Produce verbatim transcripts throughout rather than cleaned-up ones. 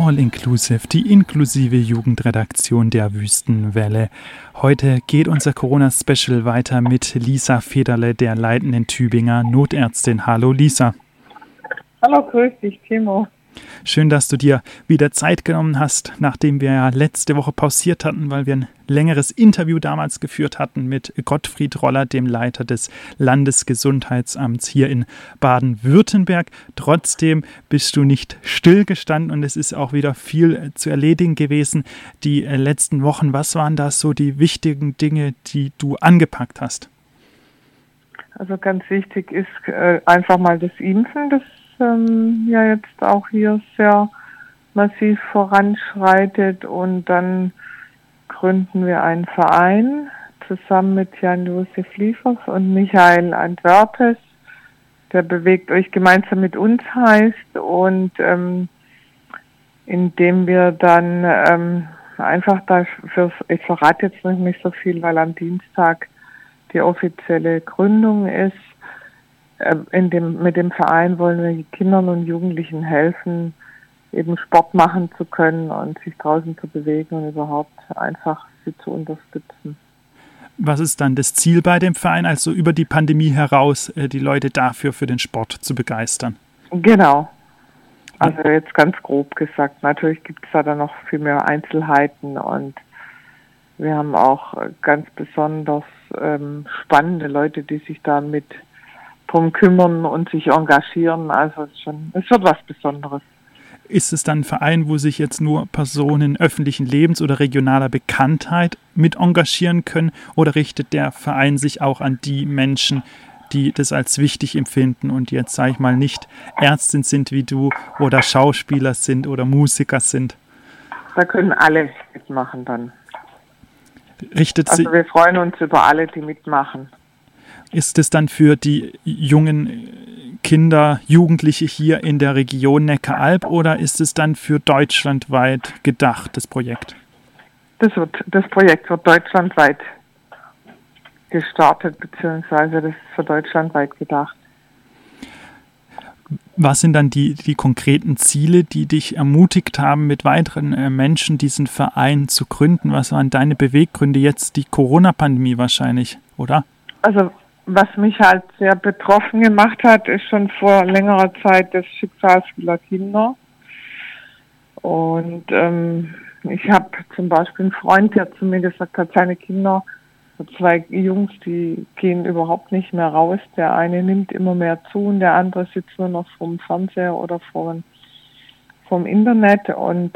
All Inclusive, die inklusive Jugendredaktion der Wüstenwelle. Heute geht unser Corona-Special weiter mit Lisa Federle, der leitenden Tübinger Notärztin. Hallo Lisa. Hallo, grüß dich, Timo. Schön, dass du dir wieder Zeit genommen hast, nachdem wir ja letzte Woche pausiert hatten, weil wir ein längeres Interview damals geführt hatten mit Gottfried Roller, dem Leiter des Landesgesundheitsamts hier in Baden-Württemberg. Trotzdem bist du nicht stillgestanden und es ist auch wieder viel zu erledigen gewesen. Die letzten Wochen, was waren da so die wichtigen Dinge, die du angepackt hast? Also ganz wichtig ist äh, einfach mal das Impfen, das ähm, ja jetzt auch hier sehr massiv voranschreitet, und dann gründen wir einen Verein zusammen mit Jan-Josef Liefers und Michael Antwerpes, der Bewegt euch gemeinsam mit uns heißt, und ähm, indem wir dann ähm, einfach dafür, ich verrate jetzt noch nicht so viel, weil am Dienstag die offizielle Gründung ist. In dem, mit dem Verein wollen wir Kindern und Jugendlichen helfen, eben Sport machen zu können und sich draußen zu bewegen und überhaupt einfach sie zu unterstützen. Was ist dann das Ziel bei dem Verein, also über die Pandemie heraus die Leute dafür für den Sport zu begeistern? Genau. Also jetzt ganz grob gesagt. Natürlich gibt es da dann noch viel mehr Einzelheiten, und wir haben auch ganz besonders ähm, spannende Leute, die sich da mit drum kümmern und sich engagieren. Also es, ist schon, es wird was Besonderes. Ist es dann ein Verein, wo sich jetzt nur Personen öffentlichen Lebens oder regionaler Bekanntheit mit engagieren können, oder richtet der Verein sich auch an die Menschen, die das als wichtig empfinden und jetzt, sage ich mal, nicht Ärztin sind wie du oder Schauspieler sind oder Musiker sind? Da können alle mitmachen dann. Richtet also sie, wir freuen uns über alle, die mitmachen. Ist es dann für die jungen Kinder, Jugendliche hier in der Region Neckaralb, oder ist es dann für deutschlandweit gedacht, das Projekt? Das, wird, das Projekt wird deutschlandweit gestartet, beziehungsweise das ist für deutschlandweit gedacht. Was sind dann die, die konkreten Ziele, die dich ermutigt haben, mit weiteren äh, Menschen diesen Verein zu gründen? Was waren deine Beweggründe jetzt? Die Corona-Pandemie wahrscheinlich, oder? Also was mich halt sehr betroffen gemacht hat, ist schon vor längerer Zeit das Schicksal vieler Kinder. Und ähm, ich habe zum Beispiel einen Freund, der zu mir gesagt hat, seine Kinder, zwei Jungs, die gehen überhaupt nicht mehr raus. Der eine nimmt immer mehr zu und der andere sitzt nur noch vorm Fernseher oder vorm, vorm Internet, und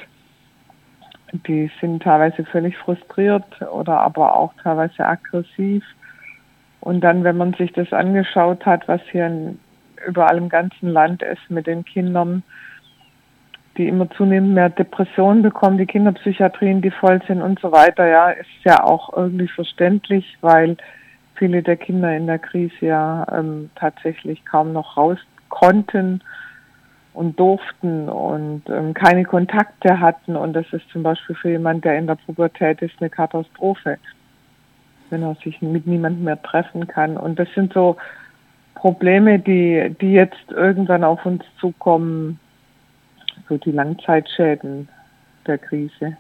die sind teilweise völlig frustriert oder aber auch teilweise aggressiv. Und dann, wenn man sich das angeschaut hat, was hier in, überall im ganzen Land ist mit den Kindern, die immer zunehmend mehr Depressionen bekommen, die Kinderpsychiatrien, die voll sind und so weiter, ja, ist ja auch irgendwie verständlich, weil viele der Kinder in der Krise ja ähm, tatsächlich kaum noch raus konnten und durften und ähm, keine Kontakte hatten. Und das ist zum Beispiel für jemanden, der in der Pubertät ist, eine Katastrophe, wenn er sich mit niemandem mehr treffen kann. Und das sind so Probleme, die, die jetzt irgendwann auf uns zukommen, so die Langzeitschäden der Krise.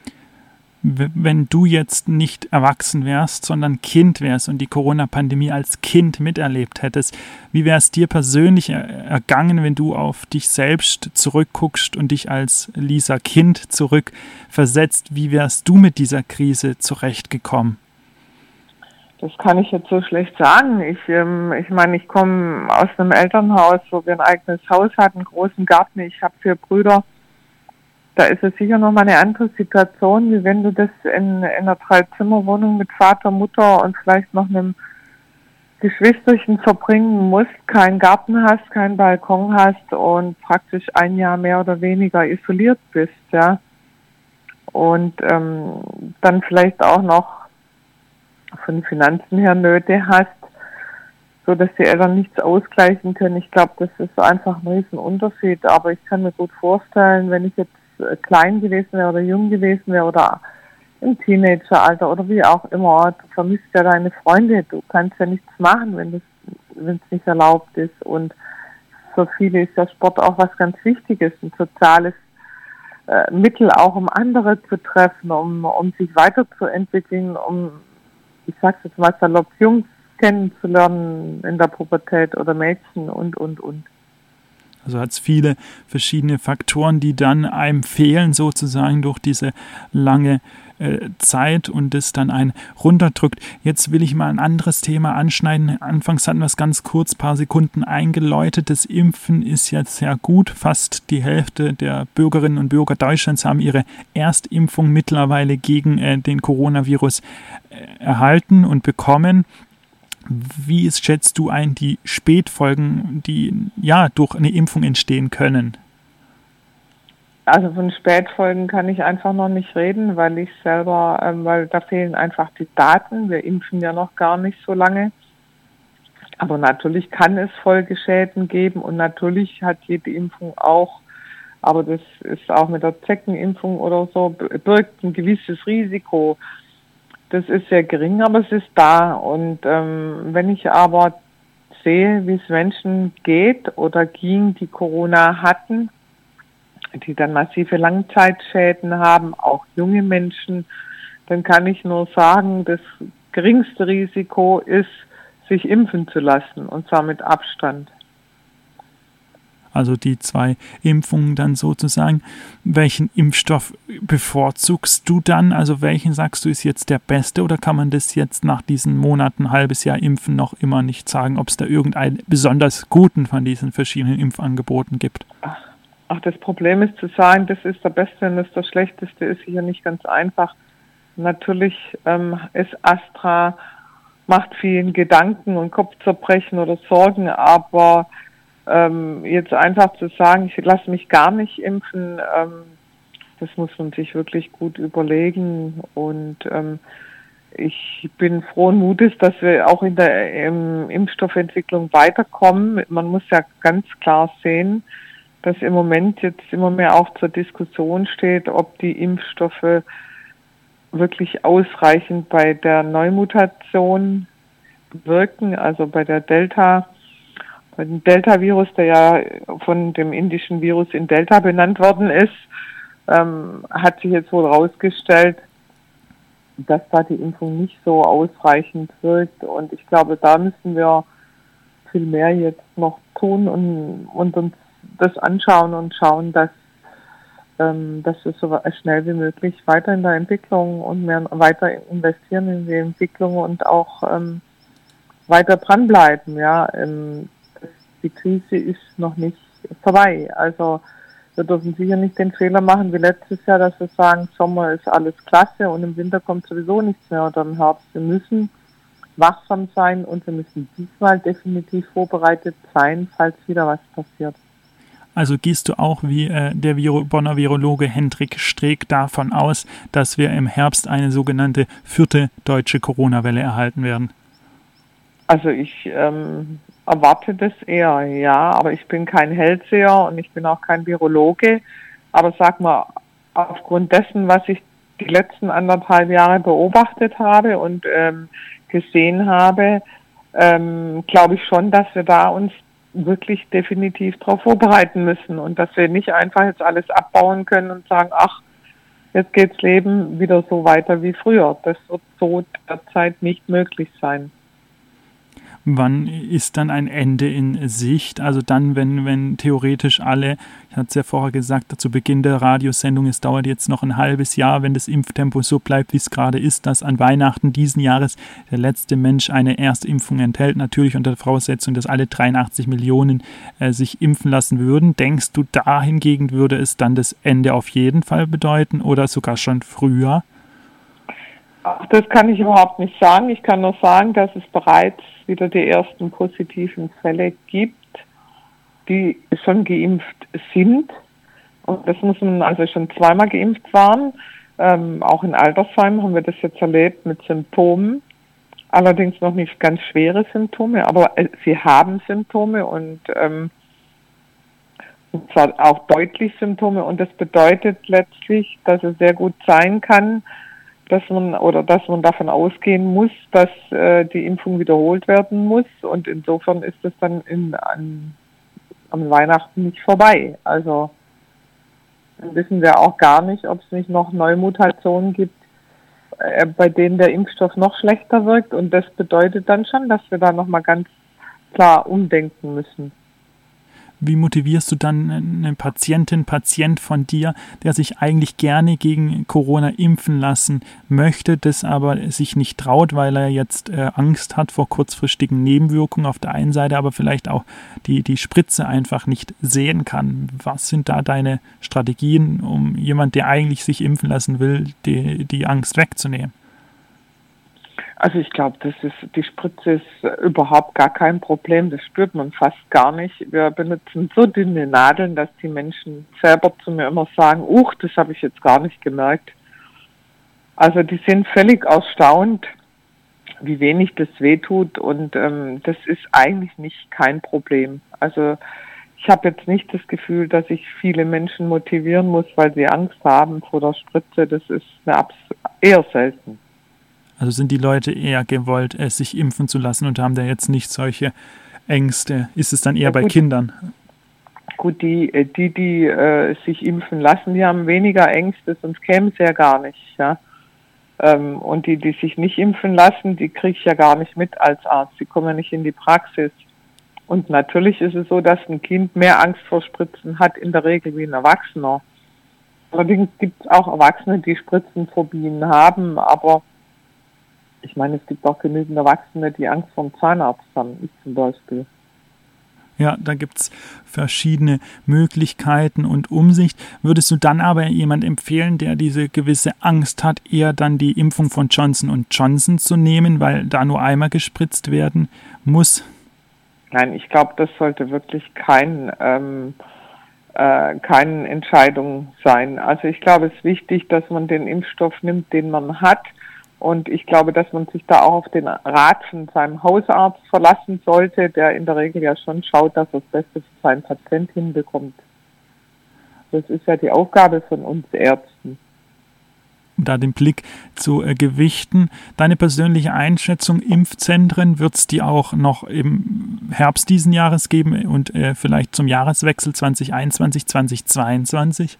Wenn du jetzt nicht erwachsen wärst, sondern Kind wärst und die Corona-Pandemie als Kind miterlebt hättest, wie wäre es dir persönlich ergangen, wenn du auf dich selbst zurückguckst und dich als Lisa Kind zurückversetzt? Wie wärst du mit dieser Krise zurechtgekommen? Das kann ich jetzt so schlecht sagen. Ich, ähm, ich meine, ich komme aus einem Elternhaus, wo wir ein eigenes Haus hatten, einen großen Garten. Ich habe vier Brüder. Da ist es sicher nochmal eine andere Situation, wie wenn du das in, in einer Drei-Zimmer-Wohnung mit Vater, Mutter und vielleicht noch einem Geschwisterchen verbringen musst, keinen Garten hast, keinen Balkon hast und praktisch ein Jahr mehr oder weniger isoliert bist, ja. Und ähm, dann vielleicht auch noch von Finanzen her Nöte hast, so dass die Eltern nichts ausgleichen können. Ich glaube, das ist einfach ein Riesenunterschied. Aber ich kann mir gut vorstellen, wenn ich jetzt klein gewesen wäre oder jung gewesen wäre oder im Teenageralter oder wie auch immer, du vermisst ja deine Freunde. Du kannst ja nichts machen, wenn das, wenn es nicht erlaubt ist. Und für viele ist ja Sport auch was ganz Wichtiges, ein soziales äh, Mittel auch, um andere zu treffen, um, um sich weiterzuentwickeln, um, ich sag's jetzt mal salopp, Jungs kennenzulernen in der Pubertät oder Mädchen und, und, und. Also hat es viele verschiedene Faktoren, die dann einem fehlen, sozusagen durch diese lange äh, Zeit und das dann einen runterdrückt. Jetzt will ich mal ein anderes Thema anschneiden. Anfangs hatten wir es ganz kurz, paar Sekunden eingeläutet. Das Impfen ist jetzt sehr gut. Fast die Hälfte der Bürgerinnen und Bürger Deutschlands haben ihre Erstimpfung mittlerweile gegen äh, den Coronavirus äh, erhalten und bekommen. Wie ist, schätzt du ein, die Spätfolgen, die ja durch eine Impfung entstehen können? Also von Spätfolgen kann ich einfach noch nicht reden, weil ich selber, ähm, weil da fehlen einfach die Daten. Wir impfen ja noch gar nicht so lange. Aber natürlich kann es Folgeschäden geben und natürlich hat jede Impfung auch, aber das ist auch mit der Zeckenimpfung oder so, birgt ein gewisses Risiko. Das ist sehr gering, aber es ist da. Und ähm, wenn ich aber sehe, wie es Menschen geht oder ging, die Corona hatten, die dann massive Langzeitschäden haben, auch junge Menschen, dann kann ich nur sagen, das geringste Risiko ist, sich impfen zu lassen, und zwar mit Abstand. Also die zwei Impfungen dann sozusagen. Welchen Impfstoff bevorzugst du dann? Also welchen sagst du ist jetzt der beste, oder kann man das jetzt nach diesen Monaten, ein halbes Jahr Impfen noch immer nicht sagen, ob es da irgendeinen besonders guten von diesen verschiedenen Impfangeboten gibt? Ach, ach, das Problem ist zu sagen, das ist der beste und das ist der schlechteste, ist sicher nicht ganz einfach. Natürlich ähm, ist Astra, macht vielen Gedanken und Kopfzerbrechen oder Sorgen, aber Ähm, jetzt einfach zu sagen, ich lasse mich gar nicht impfen, ähm, das muss man sich wirklich gut überlegen, und ähm, ich bin frohen Mutes, dass wir auch in der ähm, Impfstoffentwicklung weiterkommen. Man muss ja ganz klar sehen, dass im Moment jetzt immer mehr auch zur Diskussion steht, ob die Impfstoffe wirklich ausreichend bei der Neumutation wirken, also bei der Delta Bei dem Delta-Virus, der ja von dem indischen Virus in Delta benannt worden ist, ähm, hat sich jetzt wohl herausgestellt, dass da die Impfung nicht so ausreichend wirkt. Und ich glaube, da müssen wir viel mehr jetzt noch tun und, und uns das anschauen und schauen, dass, ähm, dass wir so schnell wie möglich weiter in der Entwicklung und mehr weiter investieren in die Entwicklung und auch ähm, weiter dranbleiben. Ja, ähm, Die Krise ist noch nicht vorbei. Also wir dürfen sicher nicht den Fehler machen wie letztes Jahr, dass wir sagen, Sommer ist alles klasse und im Winter kommt sowieso nichts mehr oder im Herbst. Wir müssen wachsam sein und wir müssen diesmal definitiv vorbereitet sein, falls wieder was passiert. Also gehst du auch wie äh, der Viro- Bonner Virologe Hendrik Streeck davon aus, dass wir im Herbst eine sogenannte vierte deutsche Corona-Welle erhalten werden? Also ich ähm, erwarte das eher, ja, aber ich bin kein Hellseher und ich bin auch kein Virologe. Aber sag mal, aufgrund dessen, was ich die letzten anderthalb Jahre beobachtet habe und ähm, gesehen habe, ähm, glaube ich schon, dass wir da uns wirklich definitiv darauf vorbereiten müssen und dass wir nicht einfach jetzt alles abbauen können und sagen, ach, jetzt geht's Leben wieder so weiter wie früher. Das wird so derzeit nicht möglich sein. Wann ist dann ein Ende in Sicht? Also dann, wenn, wenn theoretisch alle, ich hatte es ja vorher gesagt, zu Beginn der Radiosendung, es dauert jetzt noch ein halbes Jahr, wenn das Impftempo so bleibt, wie es gerade ist, dass an Weihnachten diesen Jahres der letzte Mensch eine Erstimpfung enthält, natürlich unter der Voraussetzung, dass alle dreiundachtzig Millionen äh, sich impfen lassen würden. Denkst du, da hingegen würde es dann das Ende auf jeden Fall bedeuten oder sogar schon früher? Ach, das kann ich überhaupt nicht sagen. Ich kann nur sagen, dass es bereits wieder die ersten positiven Fälle gibt, die schon geimpft sind. Und das muss man also schon zweimal geimpft waren. Ähm, auch in Altersheim haben wir das jetzt erlebt mit Symptomen. Allerdings noch nicht ganz schwere Symptome, aber äh, sie haben Symptome und, ähm, und zwar auch deutlich Symptome. Und das bedeutet letztlich, dass es sehr gut sein kann, dass man oder dass man davon ausgehen muss, dass äh, die Impfung wiederholt werden muss, und insofern ist es dann in, an, am Weihnachten nicht vorbei. Also dann wissen wir auch gar nicht, ob es nicht noch neue Mutationen gibt, äh, bei denen der Impfstoff noch schlechter wirkt. Und das bedeutet dann schon, dass wir da nochmal ganz klar umdenken müssen. Wie motivierst du dann eine Patientin, Patient von dir, der sich eigentlich gerne gegen Corona impfen lassen möchte, das aber sich nicht traut, weil er jetzt äh, Angst hat vor kurzfristigen Nebenwirkungen auf der einen Seite, aber vielleicht auch die, die Spritze einfach nicht sehen kann? Was sind da deine Strategien, um jemand, der eigentlich sich impfen lassen will, die, die Angst wegzunehmen? Also ich glaube, das ist die Spritze ist überhaupt gar kein Problem. Das spürt man fast gar nicht. Wir benutzen so dünne Nadeln, dass die Menschen selber zu mir immer sagen, uch, das habe ich jetzt gar nicht gemerkt. Also die sind völlig erstaunt, wie wenig das wehtut und ähm, das ist eigentlich nicht kein Problem. Also ich habe jetzt nicht das Gefühl, dass ich viele Menschen motivieren muss, weil sie Angst haben vor der Spritze. Das ist eine Abs- eher selten. Also sind die Leute eher gewollt, es sich impfen zu lassen und haben da jetzt nicht solche Ängste? Ist es dann eher ja, bei Kindern? Gut, die, die, die äh, sich impfen lassen, die haben weniger Ängste, sonst kämen sie ja gar nicht. Ja? Ähm, und die, die sich nicht impfen lassen, die kriege ich ja gar nicht mit als Arzt. Die kommen ja nicht in die Praxis. Und natürlich ist es so, dass ein Kind mehr Angst vor Spritzen hat in der Regel wie ein Erwachsener. Allerdings gibt es auch Erwachsene, die Spritzenphobien haben, aber ich meine, es gibt auch genügend Erwachsene, die Angst vor dem Zahnarzt haben, ich zum Beispiel. Ja, da gibt es verschiedene Möglichkeiten und Umsicht. Würdest du dann aber jemand empfehlen, der diese gewisse Angst hat, eher dann die Impfung von Johnson und Johnson zu nehmen, weil da nur einmal gespritzt werden muss? Nein, ich glaube, das sollte wirklich kein, ähm, äh, keine Entscheidung sein. Also ich glaube, es ist wichtig, dass man den Impfstoff nimmt, den man hat. Und ich glaube, dass man sich da auch auf den Rat von seinem Hausarzt verlassen sollte, der in der Regel ja schon schaut, dass er das Beste für seinen Patient hinbekommt. Das ist ja die Aufgabe von uns Ärzten. Da den Blick zu äh, gewichten. Deine persönliche Einschätzung, Impfzentren, wird es die auch noch im Herbst diesen Jahres geben und äh, vielleicht zum Jahreswechsel zwanzig einundzwanzig, zwanzig zweiundzwanzig?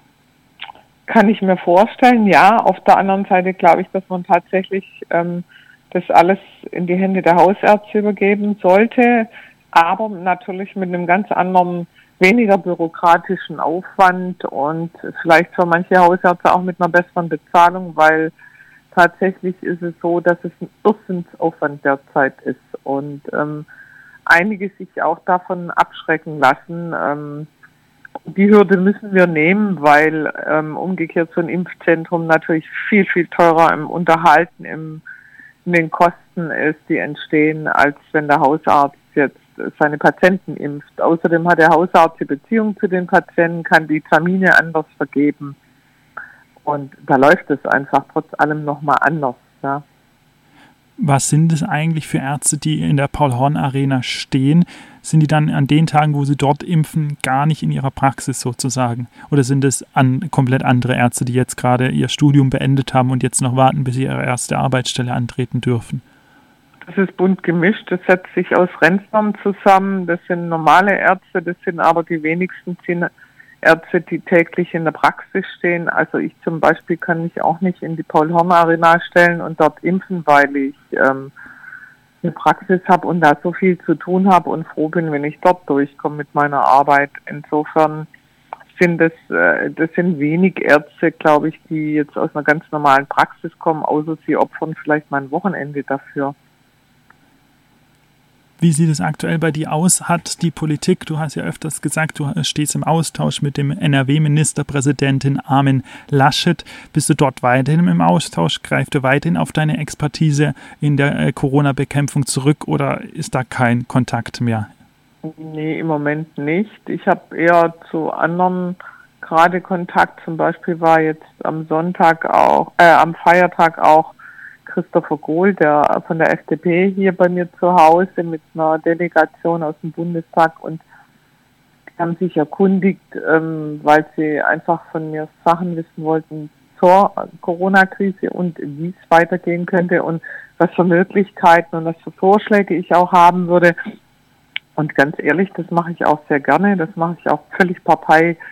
Kann ich mir vorstellen, ja. Auf der anderen Seite glaube ich, dass man tatsächlich ähm, das alles in die Hände der Hausärzte übergeben sollte, aber natürlich mit einem ganz anderen, weniger bürokratischen Aufwand und vielleicht für manche Hausärzte auch mit einer besseren Bezahlung, weil tatsächlich ist es so, dass es ein Irrsinnsaufwand derzeit ist und ähm, einige sich auch davon abschrecken lassen. Ähm, Die Hürde müssen wir nehmen, weil ähm, umgekehrt so ein Impfzentrum natürlich viel, viel teurer im Unterhalten, im, in den Kosten ist, die entstehen, als wenn der Hausarzt jetzt seine Patienten impft. Außerdem hat der Hausarzt die Beziehung zu den Patienten, kann die Termine anders vergeben. Und da läuft es einfach trotz allem nochmal anders. Ja. Was sind es eigentlich für Ärzte, die in der Paul-Horn-Arena stehen? Sind die dann an den Tagen, wo sie dort impfen, gar nicht in ihrer Praxis sozusagen? Oder sind es an, komplett andere Ärzte, die jetzt gerade ihr Studium beendet haben und jetzt noch warten, bis sie ihre erste Arbeitsstelle antreten dürfen? Das ist bunt gemischt. Das setzt sich aus Rentnern zusammen. Das sind normale Ärzte, das sind aber die wenigsten Ärzte, die täglich in der Praxis stehen. Also ich zum Beispiel kann mich auch nicht in die Paul-Horn-Arena stellen und dort impfen, weil ich ähm, eine Praxis habe und da so viel zu tun habe und froh bin, wenn ich dort durchkomme mit meiner Arbeit. Insofern sind das, äh, das sind wenig Ärzte, glaube ich, die jetzt aus einer ganz normalen Praxis kommen, außer sie opfern vielleicht mal ein Wochenende dafür. Wie sieht es aktuell bei dir aus? Hat die Politik, du hast ja öfters gesagt, du stehst im Austausch mit dem N R W-Ministerpräsidenten Armin Laschet. Bist du dort weiterhin im Austausch? Greift du weiterhin auf deine Expertise in der äh, Corona-Bekämpfung zurück oder ist da kein Kontakt mehr? Nee, im Moment nicht. Ich habe eher zu anderen gerade Kontakt. Zum Beispiel war jetzt am Sonntag auch, äh, am Feiertag auch Christopher Gohl, der von der F D P hier bei mir zu Hause mit einer Delegation aus dem Bundestag und die haben sich erkundigt, ähm, weil sie einfach von mir Sachen wissen wollten zur Corona-Krise und wie es weitergehen könnte und was für Möglichkeiten und was für Vorschläge ich auch haben würde. Und ganz ehrlich, das mache ich auch sehr gerne, das mache ich auch völlig parteiunabhängig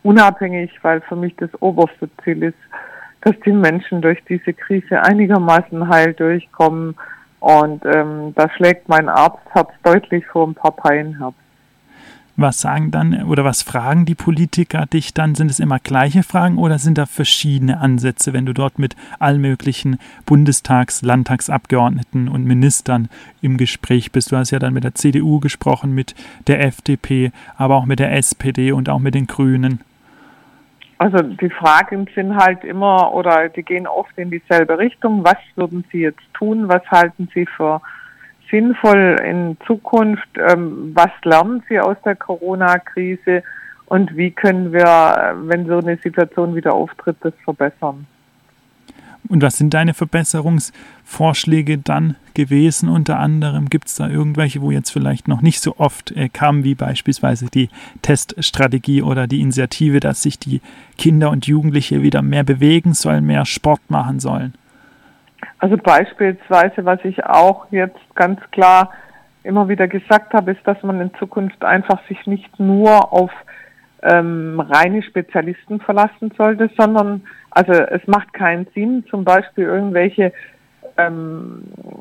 unabhängig, weil für mich das oberste Ziel ist, dass die Menschen durch diese Krise einigermaßen heil durchkommen. Und ähm, da schlägt mein Arztherz deutlich vor dem Parteienherz. Was sagen dann oder was fragen die Politiker dich dann? Sind es immer gleiche Fragen oder sind da verschiedene Ansätze, wenn du dort mit allen möglichen Bundestags-, Landtagsabgeordneten und Ministern im Gespräch bist? Du hast ja dann mit der C D U gesprochen, mit der F D P, aber auch mit der S P D und auch mit den Grünen. Also die Fragen sind halt immer, oder die gehen oft in dieselbe Richtung. Was würden Sie jetzt tun? Was halten Sie für sinnvoll in Zukunft? Ähm, was lernen Sie aus der Corona-Krise? Und wie können wir, wenn so eine Situation wieder auftritt, das verbessern? Und was sind deine Verbesserungsvorschläge dann gewesen? Unter anderem gibt es da irgendwelche, wo jetzt vielleicht noch nicht so oft äh, kamen, wie beispielsweise die Teststrategie oder die Initiative, dass sich die Kinder und Jugendliche wieder mehr bewegen sollen, mehr Sport machen sollen? Also beispielsweise, was ich auch jetzt ganz klar immer wieder gesagt habe, ist, dass man in Zukunft einfach sich nicht nur auf ähm, reine Spezialisten verlassen sollte, sondern also es macht keinen Sinn, zum Beispiel irgendwelche ähm,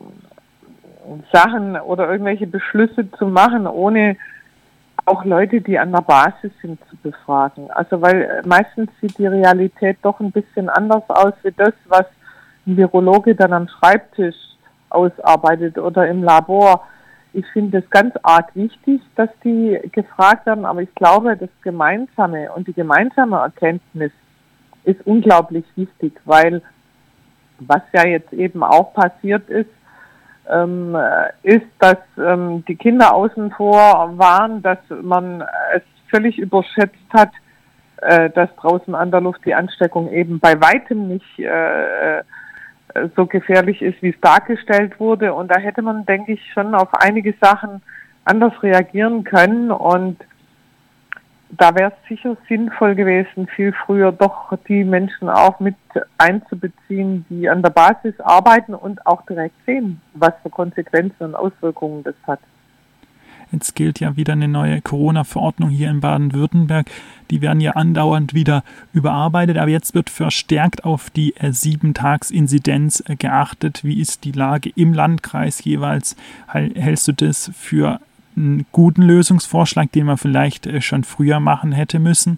Sachen oder irgendwelche Beschlüsse zu machen, ohne auch Leute, die an der Basis sind, zu befragen. Also weil meistens sieht die Realität doch ein bisschen anders aus wie das, was ein Virologe dann am Schreibtisch ausarbeitet oder im Labor. Ich finde es ganz arg wichtig, dass die gefragt werden, aber ich glaube, das Gemeinsame und die gemeinsame Erkenntnis ist unglaublich wichtig, weil was ja jetzt eben auch passiert ist, ähm, ist, dass ähm, die Kinder außen vor waren, dass man es völlig überschätzt hat, äh, dass draußen an der Luft die Ansteckung eben bei weitem nicht äh, so gefährlich ist, wie es dargestellt wurde. Und da hätte man, denke ich, schon auf einige Sachen anders reagieren können. Und da wäre es sicher sinnvoll gewesen, viel früher doch die Menschen auch mit einzubeziehen, die an der Basis arbeiten und auch direkt sehen, was für Konsequenzen und Auswirkungen das hat. Jetzt gilt ja wieder eine neue Corona-Verordnung hier in Baden-Württemberg. Die werden ja andauernd wieder überarbeitet, aber jetzt wird verstärkt auf die äh, sieben-Tags-Inzidenz äh, geachtet. Wie ist die Lage im Landkreis jeweils? Hältst du das für einen guten Lösungsvorschlag, den man vielleicht äh, schon früher machen hätte müssen?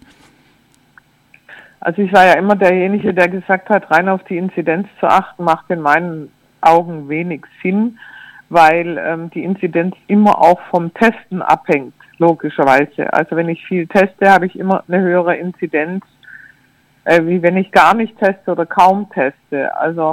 Also ich war ja immer derjenige, der gesagt hat, rein auf die Inzidenz zu achten, macht in meinen Augen wenig Sinn, weil ähm, die Inzidenz immer auch vom Testen abhängt, logischerweise. Also wenn ich viel teste, habe ich immer eine höhere Inzidenz, äh, wie wenn ich gar nicht teste oder kaum teste. Also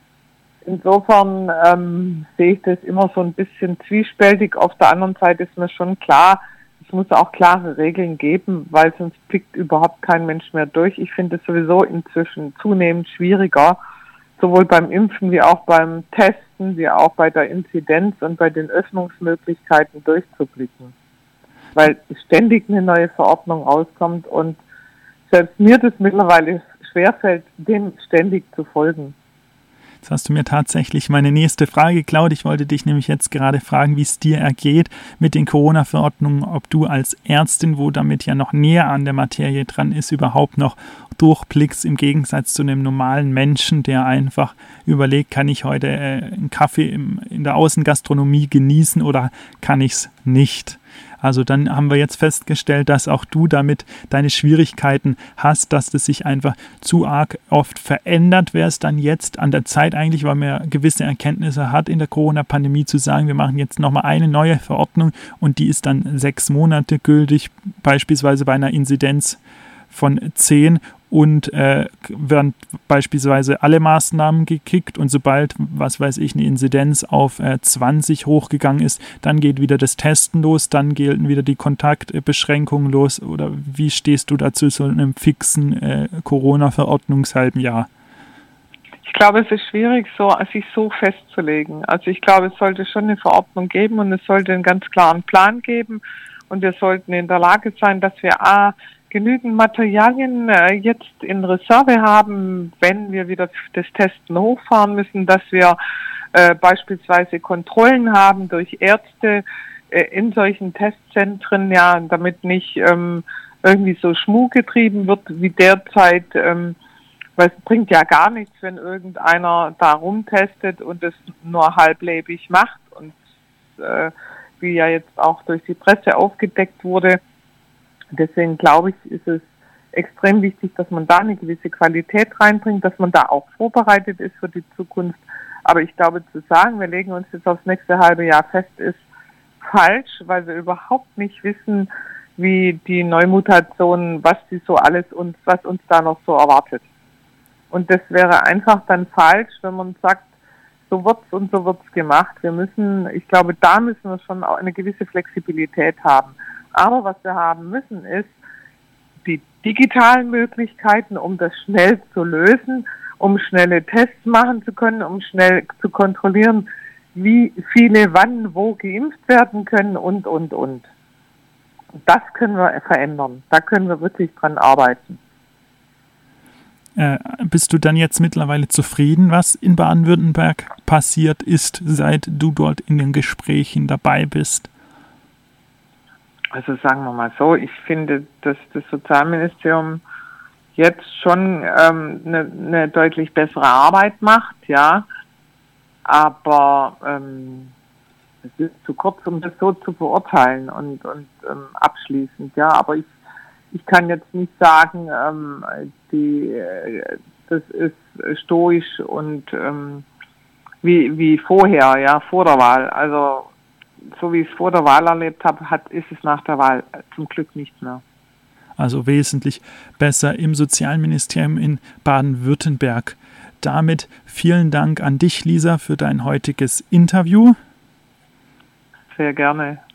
insofern ähm, sehe ich das immer so ein bisschen zwiespältig. Auf der anderen Seite ist mir schon klar, es muss auch klare Regeln geben, weil sonst blickt überhaupt kein Mensch mehr durch. Ich finde es sowieso inzwischen zunehmend schwieriger, sowohl beim Impfen wie auch beim Testen, wie auch bei der Inzidenz und bei den Öffnungsmöglichkeiten durchzublicken. Weil ständig eine neue Verordnung rauskommt und selbst mir das mittlerweile schwerfällt, dem ständig zu folgen. Jetzt hast du mir tatsächlich meine nächste Frage geklaut. Ich wollte dich nämlich jetzt gerade fragen, wie es dir ergeht mit den Corona-Verordnungen, ob du als Ärztin, wo damit ja noch näher an der Materie dran ist, überhaupt noch durchblickst im Gegensatz zu einem normalen Menschen, der einfach überlegt, kann ich heute äh, einen Kaffee im, in der Außengastronomie genießen oder kann ich es nicht? Also dann haben wir jetzt festgestellt, dass auch du damit deine Schwierigkeiten hast, dass das sich einfach zu arg oft verändert. Wäre es dann jetzt an der Zeit eigentlich, weil man ja gewisse Erkenntnisse hat in der Corona-Pandemie, zu sagen, wir machen jetzt nochmal eine neue Verordnung und die ist dann sechs Monate gültig, beispielsweise bei einer Inzidenz von zehn und äh, werden beispielsweise alle Maßnahmen gekickt und sobald, was weiß ich, eine Inzidenz auf äh, zwanzig hochgegangen ist, dann geht wieder das Testen los, dann gelten wieder die Kontaktbeschränkungen los oder wie stehst du dazu so einem fixen äh, Corona-Verordnungshalben Jahr? Ich glaube, es ist schwierig, so, sich so festzulegen. Also ich glaube, es sollte schon eine Verordnung geben und es sollte einen ganz klaren Plan geben und wir sollten in der Lage sein, dass wir a genügend Materialien äh, jetzt in Reserve haben, wenn wir wieder das Testen hochfahren müssen, dass wir äh, beispielsweise Kontrollen haben durch Ärzte äh, in solchen Testzentren, ja, damit nicht ähm, irgendwie so Schmuh getrieben wird wie derzeit, ähm, weil es bringt ja gar nichts, wenn irgendeiner da rumtestet und es nur halblebig macht und äh, wie ja jetzt auch durch die Presse aufgedeckt wurde. Deswegen glaube ich, ist es extrem wichtig, dass man da eine gewisse Qualität reinbringt, dass man da auch vorbereitet ist für die Zukunft. Aber ich glaube, zu sagen, wir legen uns jetzt aufs nächste halbe Jahr fest, ist falsch, weil wir überhaupt nicht wissen, wie die Neumutationen, was die so alles uns, was uns da noch so erwartet. Und das wäre einfach dann falsch, wenn man sagt, so wird's und so wird's gemacht. Wir müssen, ich glaube, da müssen wir schon auch eine gewisse Flexibilität haben. Aber was wir haben müssen, ist die digitalen Möglichkeiten, um das schnell zu lösen, um schnelle Tests machen zu können, um schnell zu kontrollieren, wie viele wann wo geimpft werden können und, und, und. Das können wir verändern. Da können wir wirklich dran arbeiten. Äh, bist du dann jetzt mittlerweile zufrieden, was in Baden-Württemberg passiert ist, seit du dort in den Gesprächen dabei bist? Also sagen wir mal so, ich finde, dass das Sozialministerium jetzt schon ähm, eine, eine deutlich bessere Arbeit macht, ja, aber ähm, es ist zu kurz, um das so zu beurteilen und, und ähm, abschließend, ja, aber ich ich kann jetzt nicht sagen, ähm, die, äh, das ist stoisch und ähm, wie wie vorher, ja, vor der Wahl, also so wie ich es vor der Wahl erlebt habe, hat, ist es nach der Wahl zum Glück nicht mehr. Also wesentlich besser im Sozialministerium in Baden-Württemberg. Damit vielen Dank an dich, Lisa, für dein heutiges Interview. Sehr gerne.